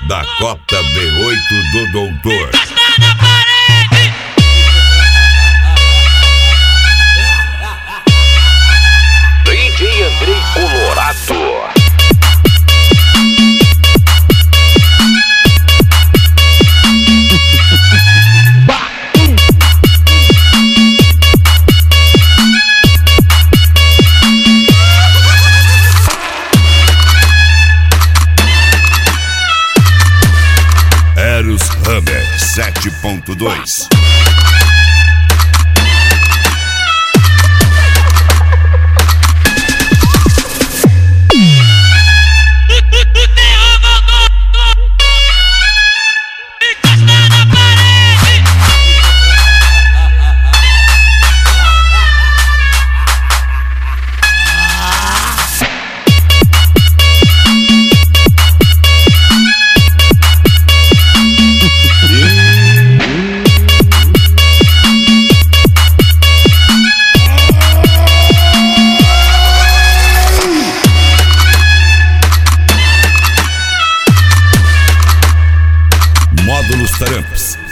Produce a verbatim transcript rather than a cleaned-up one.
da Cota B oito do Doutor. D J Andrei Colorado. Eros Hammer sete ponto dois. Módulos Taramps,